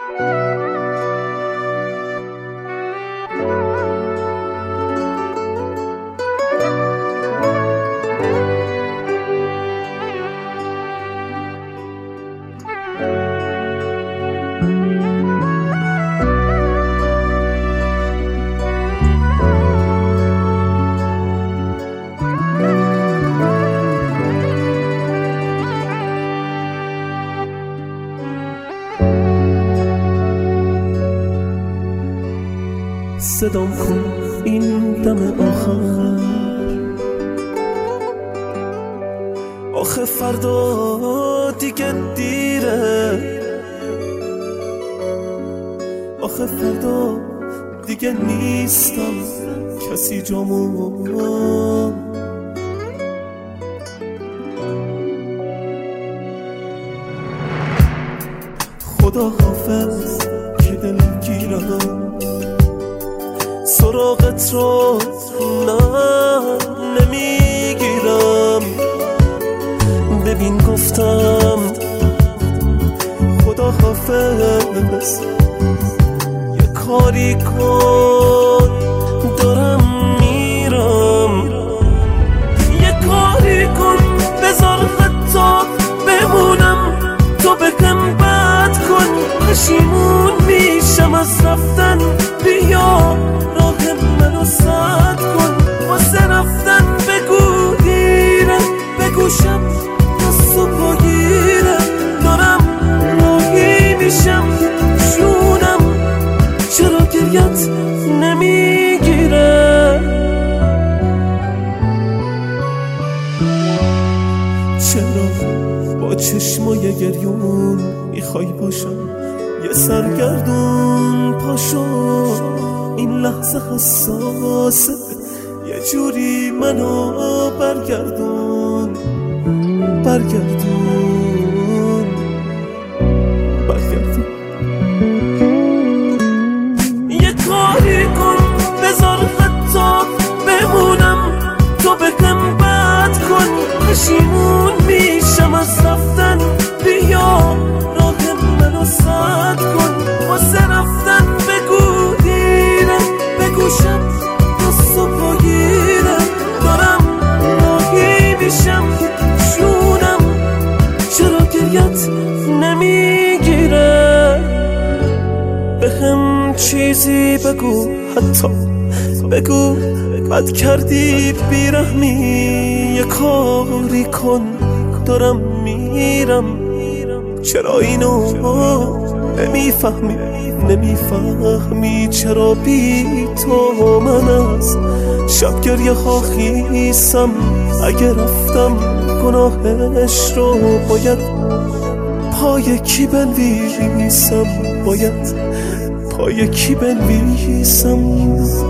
صدام کن این دم آخر، آخه فردا دیگه دیره، آخه فردا دیگه نیستم کسی جامو. خدا حافظ که دلگیرم، سراغت رو نمیگیرم. ببین گفتم خدا حافظ، یه کاری کن دارم میرم، یه کاری کن بذار حتی بمونم، تو بهم بد کن پشیمون میشم از رفتن. بیا راه منو سد کن، واسه رفتن بگو دیرم، بگوشم دست و پاگیرم، دارم راهی میشم جونم، چرا گریت نمیگیره؟ چرا با چشمای گریون میخوای باشم یه سرگردون؟ پاشو این لحظه حساسه، یه جوری منو برگردون، برگردون، برگردون. یه کاری کن بذار حتی بمونم، تو بهم بد کن پشیمون میشم از رفتن. بیا راه منو سد کن، واسه رفتن بگو دیرم، بگوشم دست و پاگیرم، دارم راهی میشم جونم، چرا گریت نمیگیره؟ بهم چیزی بگو، حتی بگو بد کردی بیرحمی، یه کاری کن دارم میرم. چرا اینو نمیفهمی، نمیفهمی چرا بی تو من از شب گریه ها خیسم؟ اگه رفتم گناهش رو باید پای کی بنویسم، باید پای کی بنویسم؟